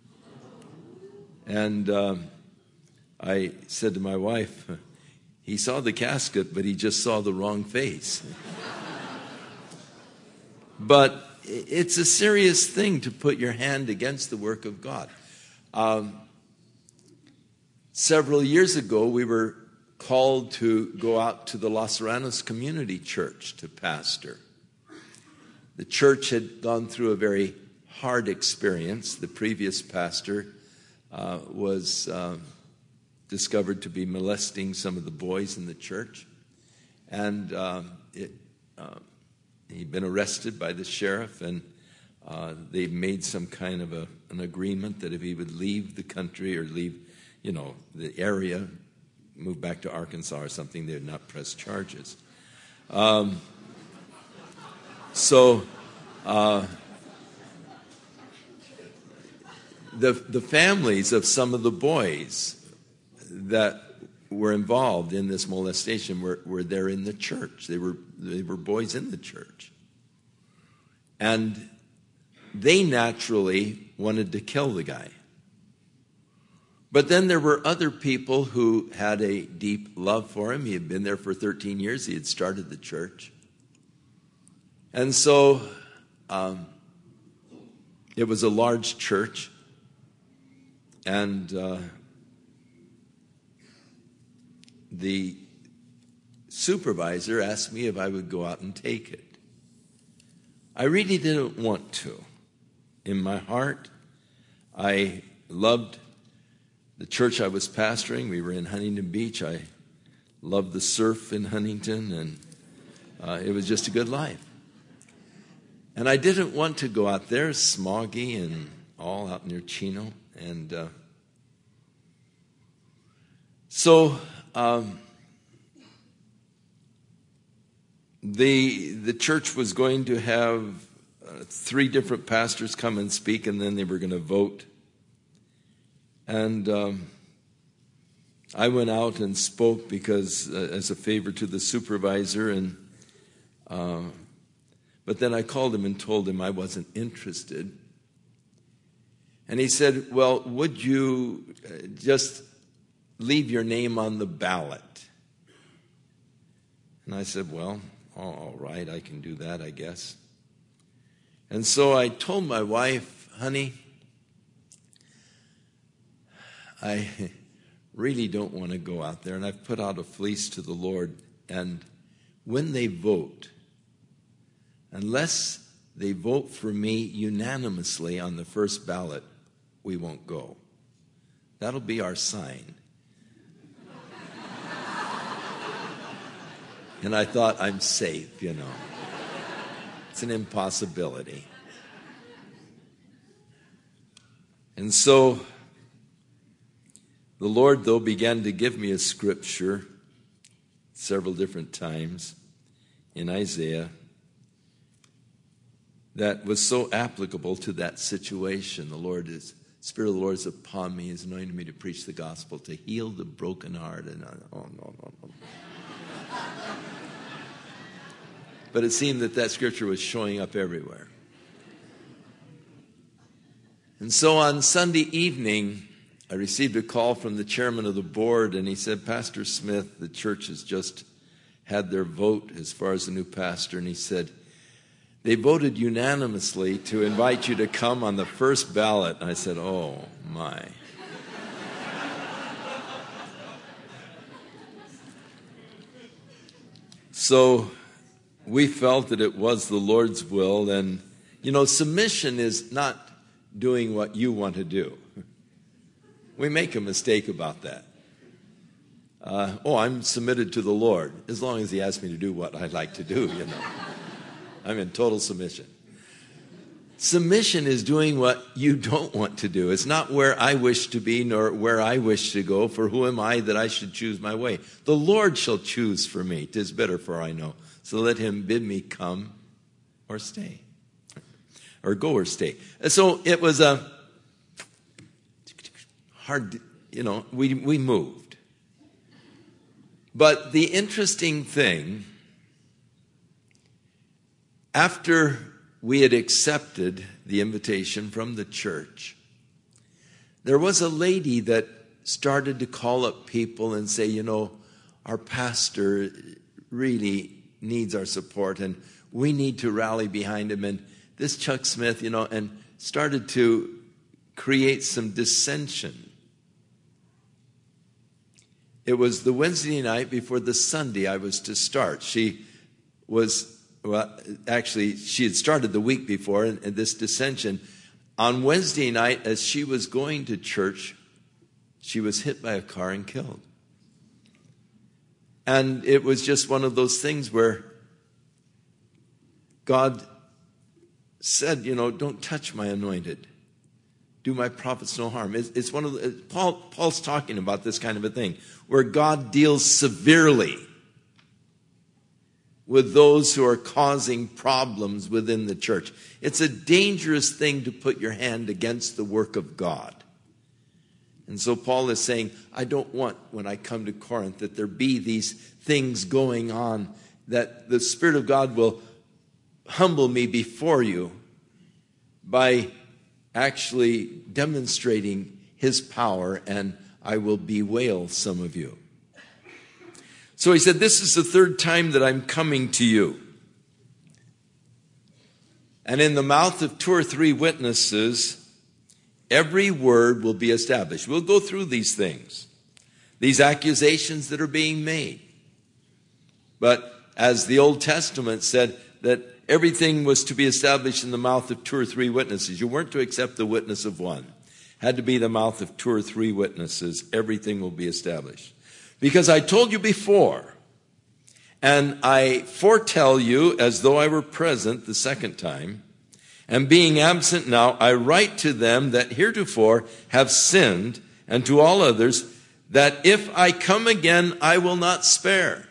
And I said to my wife, he saw the casket, but he just saw the wrong face. But it's a serious thing to put your hand against the work of God. Several years ago, we were called to go out to the Los Serranos Community Church to pastor. The church had gone through a very hard experience. The previous pastor was discovered to be molesting some of the boys in the church. And he'd been arrested by the sheriff, and they made some kind of an agreement that if he would leave the country or leave, the area, move back to Arkansas or something, they would not press charges. The families of some of the boys that were involved in this molestation were there in the church. They were boys in the church. And they naturally wanted to kill the guy. But then there were other people who had a deep love for him. He had been there for 13 years. He had started the church. And so it was a large church, and the supervisor asked me if I would go out and take it. I really didn't want to. In my heart, I loved the church I was pastoring. We were in Huntington Beach. I loved the surf in Huntington, and it was just a good life. And I didn't want to go out there, smoggy and all out near Chino. And so the church was going to have 3 different pastors come and speak, and then they were going to vote. And I went out and spoke because as a favor to the supervisor, and but then I called him and told him I wasn't interested. And he said, well, would you just leave your name on the ballot? And I said, well, all right, I can do that, I guess. And so I told my wife, honey, I really don't want to go out there, and I've put out a fleece to the Lord, and when they vote, unless they vote for me unanimously on the first ballot, we won't go. That'll be our sign. And I thought, I'm safe, you know. It's an impossibility. And so the Lord, though, began to give me a scripture several different times in Isaiah that was so applicable to that situation. Spirit of the Lord is upon me. He's anointed me to preach the gospel, to heal the broken heart. And no. But it seemed that scripture was showing up everywhere. And so on Sunday evening, I received a call from the chairman of the board, and he said, Pastor Smith, the church has just had their vote as far as the new pastor, and he said, they voted unanimously to invite you to come on the first ballot. And I said, oh, my. So we felt that it was the Lord's will. And, submission is not doing what you want to do. We make a mistake about that. I'm submitted to the Lord, as long as he asks me to do what I'd like to do, I'm in total submission. Submission is doing what you don't want to do. It's not where I wish to be, nor where I wish to go, for who am I that I should choose my way? The Lord shall choose for me. 'Tis better for I know. So let him bid me come or stay. Or go or stay. So it was a hard, we moved. But the interesting thing, after we had accepted the invitation from the church, there was a lady that started to call up people and say, our pastor really needs our support, and we need to rally behind him. And this Chuck Smith, and started to create some dissension. It was the Wednesday night before the Sunday I was to start. She had started the week before, and this dissension. On Wednesday night, as she was going to church, she was hit by a car and killed. And it was just one of those things where God said, don't touch my anointed. Do my prophets no harm. It's one of Paul's talking about this kind of a thing, where God deals severely with those who are causing problems within the church. It's a dangerous thing to put your hand against the work of God. And so Paul is saying, I don't want, when I come to Corinth, that there be these things going on, that the Spirit of God will humble me before you by actually demonstrating his power, and I will bewail some of you. So he said, this is the third time that I'm coming to you. And in the mouth of 2 or 3 witnesses, every word will be established. We'll go through these things, these accusations that are being made. But as the Old Testament said that everything was to be established in the mouth of 2 or 3 witnesses. You weren't to accept the witness of one. It had to be the mouth of 2 or 3 witnesses. Everything will be established. Because I told you before, and I foretell you as though I were present the second time, and being absent now, I write to them that heretofore have sinned, and to all others, that if I come again, I will not spare.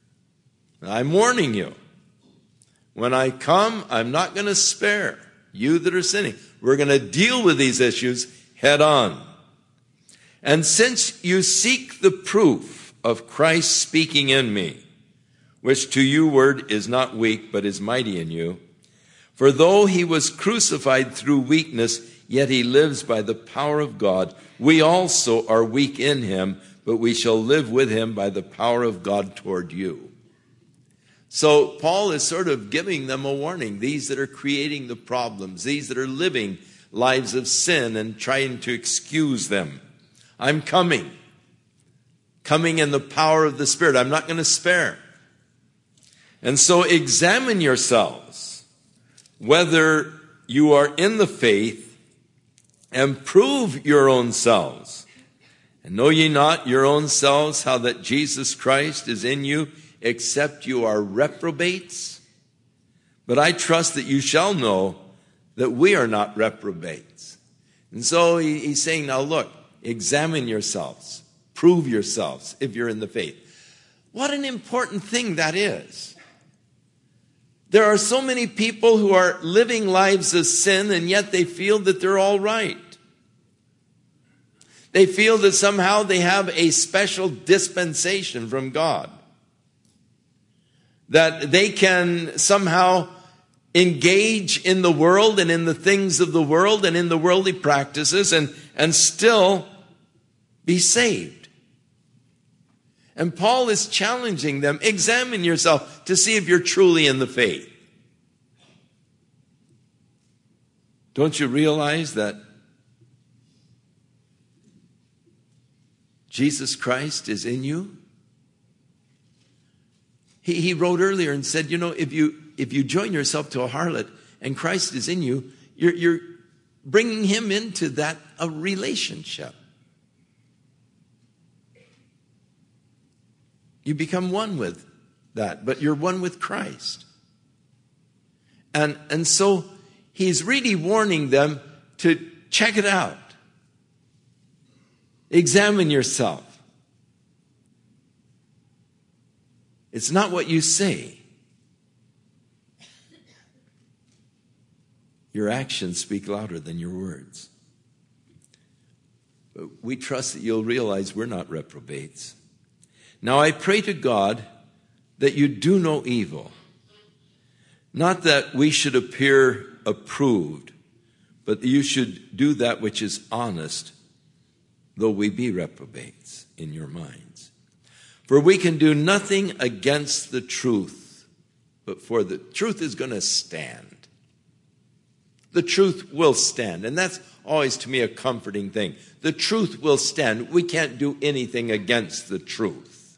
I'm warning you. When I come, I'm not going to spare you that are sinning. We're going to deal with these issues head on. And since you seek the proof of Christ speaking in me, which to you word is not weak, but is mighty in you, for though he was crucified through weakness, yet he lives by the power of God. We also are weak in him, but we shall live with him by the power of God toward you. So Paul is sort of giving them a warning. These that are creating the problems, these that are living lives of sin and trying to excuse them. I'm coming in the power of the Spirit. I'm not going to spare. And so examine yourselves whether you are in the faith, and prove your own selves. And know ye not your own selves how that Jesus Christ is in you, except you are reprobates? But I trust that you shall know that we are not reprobates. And so he's saying, now look, examine yourselves, prove yourselves if you're in the faith. What an important thing that is. There are so many people who are living lives of sin, and yet they feel that they're all right. They feel that somehow they have a special dispensation from God, that they can somehow engage in the world and in the things of the world and in the worldly practices and still be saved. And Paul is challenging them, examine yourself to see if you're truly in the faith. Don't you realize that Jesus Christ is in you? He wrote earlier and said, if you join yourself to a harlot and Christ is in you, you're bringing him into a relationship. You become one with that, but you're one with Christ. And so he's really warning them to check it out. Examine yourself. It's not what you say. Your actions speak louder than your words. But we trust that you'll realize we're not reprobates. Now I pray to God that you do no evil. Not that we should appear approved, but that you should do that which is honest, though we be reprobates in your minds. For we can do nothing against the truth, but for the truth is going to stand. The truth will stand. And that's always to me a comforting thing. The truth will stand. We can't do anything against the truth.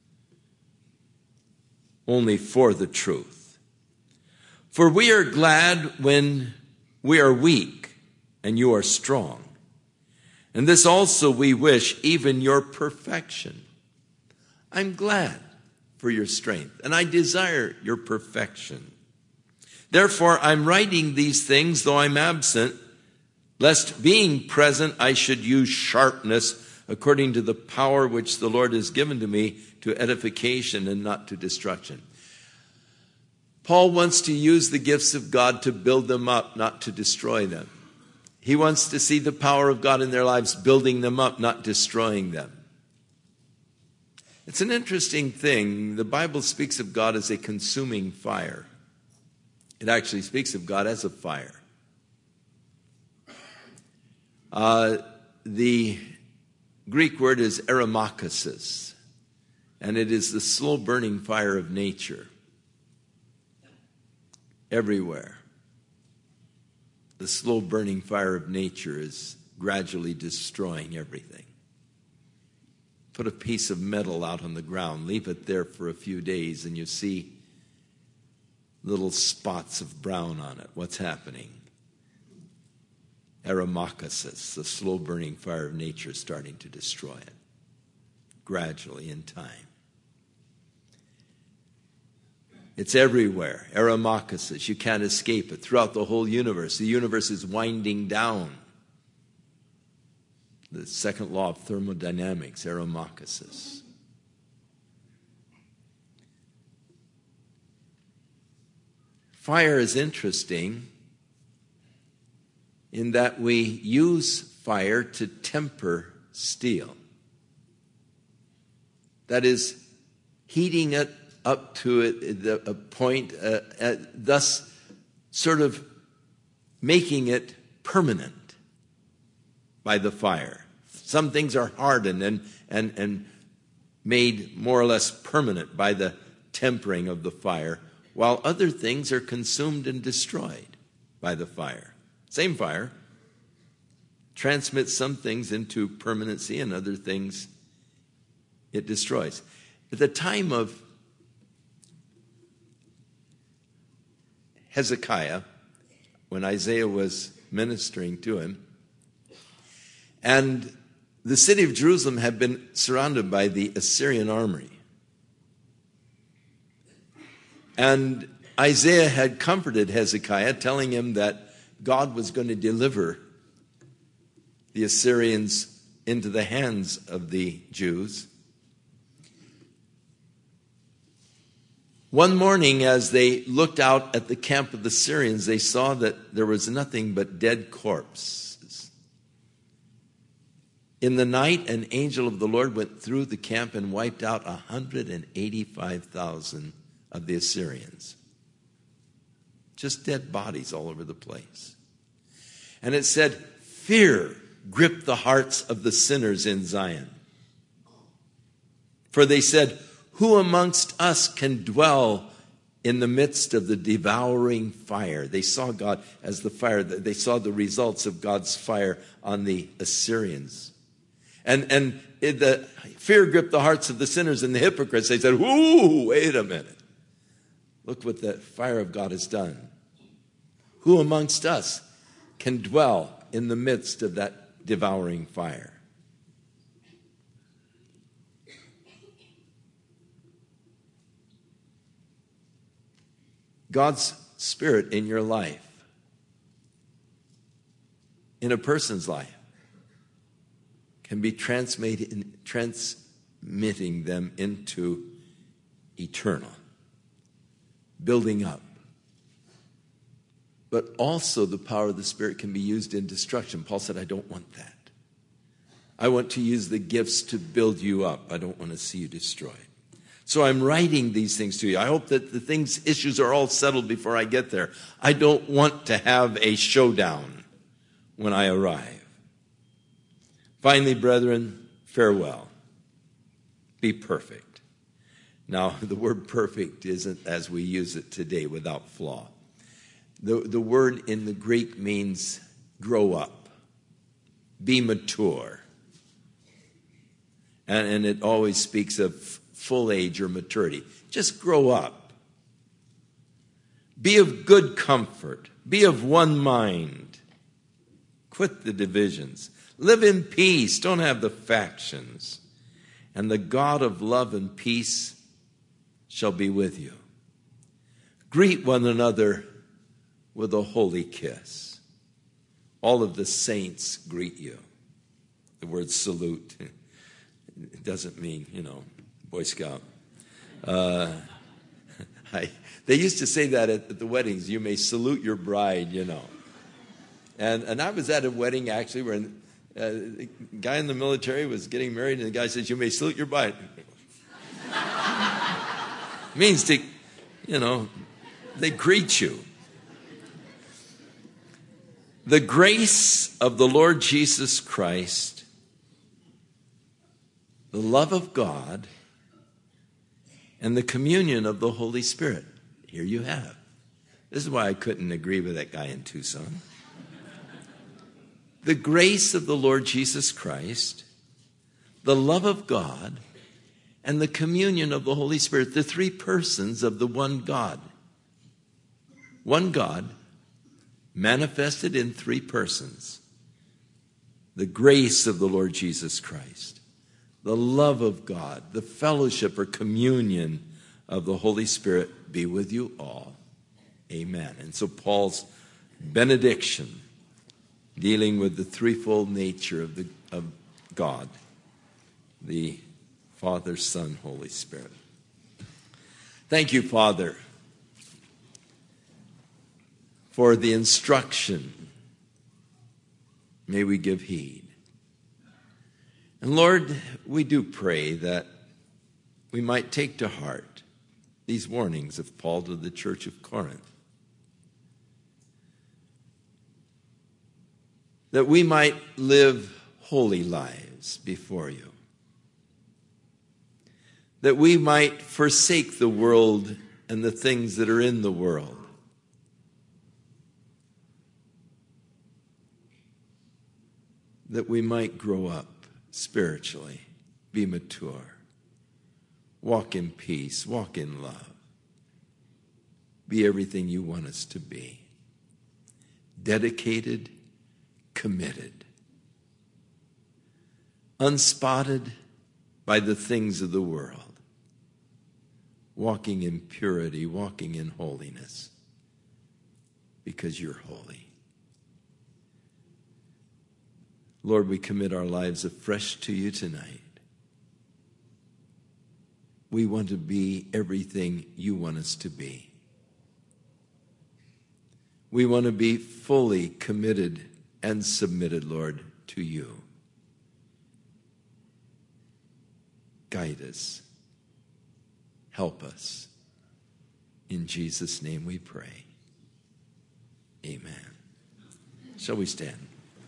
Only for the truth. For we are glad when we are weak and you are strong. And this also we wish, even your perfection. I'm glad for your strength, and I desire your perfection. Therefore, I'm writing these things, though I'm absent, lest being present I should use sharpness according to the power which the Lord has given to me to edification and not to destruction. Paul wants to use the gifts of God to build them up, not to destroy them. He wants to see the power of God in their lives, building them up, not destroying them. It's an interesting thing. The Bible speaks of God as a consuming fire. It actually speaks of God as a fire. The Greek word is aromakesis, and it is the slow-burning fire of nature everywhere. the slow burning fire of nature is gradually destroying everything. Put a piece of metal out on the ground, leave it there for a few days, and you see little spots of brown on it. What's happening? Aromacosis, the slow burning fire of nature, is starting to destroy it gradually in time. It's everywhere. Aromacosis, you can't escape it. Throughout the whole universe, the universe is winding down. The second law of thermodynamics, aromacosis. Fire is interesting in that we use fire to temper steel. That is, heating it up to a point, thus sort of making it permanent by the fire. Some things are hardened and made more or less permanent by the tempering of the fire, while other things are consumed and destroyed by the fire. Same fire transmits some things into permanency and other things it destroys. At the time of Hezekiah, when Isaiah was ministering to him, and the city of Jerusalem had been surrounded by the Assyrian army. And Isaiah had comforted Hezekiah, telling him that God was going to deliver the Assyrians into the hands of the Jews. One morning, as they looked out at the camp of the Syrians, they saw that there was nothing but dead corpses. In the night, an angel of the Lord went through the camp and wiped out 185,000 of the Assyrians. Just dead bodies all over the place. And it said, fear gripped the hearts of the sinners in Zion. For they said, who amongst us can dwell in the midst of the devouring fire? They saw God as the fire. They saw the results of God's fire on the Assyrians. And the fear gripped the hearts of the sinners and the hypocrites. They said, "Ooh, wait a minute. Look what the fire of God has done. Who amongst us can dwell in the midst of that devouring fire?" God's Spirit in your life, in a person's life, can be transmitting them into eternal, building up. But also the power of the Spirit can be used in destruction. Paul said, I don't want that. I want to use the gifts to build you up. I don't want to see you destroyed. So I'm writing these things to you. I hope that the issues are all settled before I get there. I don't want to have a showdown when I arrive. Finally, brethren, farewell. Be perfect. Now, the word perfect isn't as we use it today, without flaw. The word in the Greek means grow up, be mature. And it always speaks of full age or maturity. Just grow up. Be of good comfort. Be of one mind. Quit the divisions. Live in peace. Don't have the factions. And the God of love and peace shall be with you. Greet one another with a holy kiss. All of the saints greet you. The word salute, it doesn't mean, Boy Scout. They used to say that at the weddings. You may salute your bride, And I was at a wedding, actually, where a guy in the military was getting married, and the guy says, you may salute your bride. Means to, they greet you. The grace of the Lord Jesus Christ, the love of God, and the communion of the Holy Spirit. Here you have. This is why I couldn't agree with that guy in Tucson. the grace of the Lord Jesus Christ, the love of God, and the communion of the Holy Spirit, the three persons of the one God. One God manifested in three persons. The grace of the Lord Jesus Christ, the love of God, the fellowship or communion of the Holy Spirit be with you all. Amen. And so Paul's benediction, dealing with the threefold nature of God, the Father, Son, Holy Spirit. Thank you, Father, for the instruction. May we give heed. And Lord, we do pray that we might take to heart these warnings of Paul to the church of Corinth. That we might live holy lives before you. That we might forsake the world and the things that are in the world. That we might grow up spiritually, be mature, walk in peace, walk in love, be everything you want us to be. Dedicated, committed, unspotted by the things of the world, walking in purity, walking in holiness, because you're holy. Lord, we commit our lives afresh to you tonight. We want to be everything you want us to be. We want to be fully committed and submitted, Lord, to you. Guide us. Help us. In Jesus' name we pray. Amen. Shall we stand?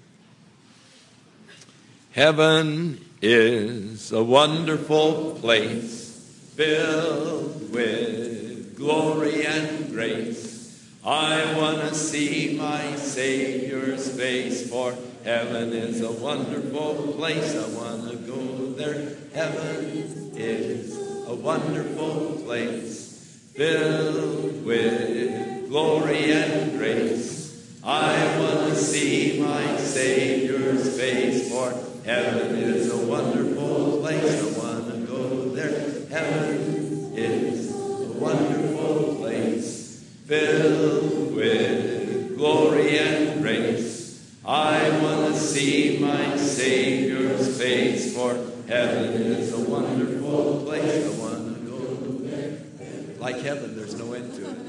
Heaven is a wonderful place, filled with glory and grace. I want to see my Savior's face, for heaven is a wonderful place. I want to go there. Heaven is a wonderful place, filled with glory and grace. I want to see my Savior's face, for heaven is a wonderful place. I want to go there. Heaven is a wonderful place, filled with glory and grace. I want to see my Savior's face, for heaven is a wonderful place. I want to go there. Like heaven, there's no end to it.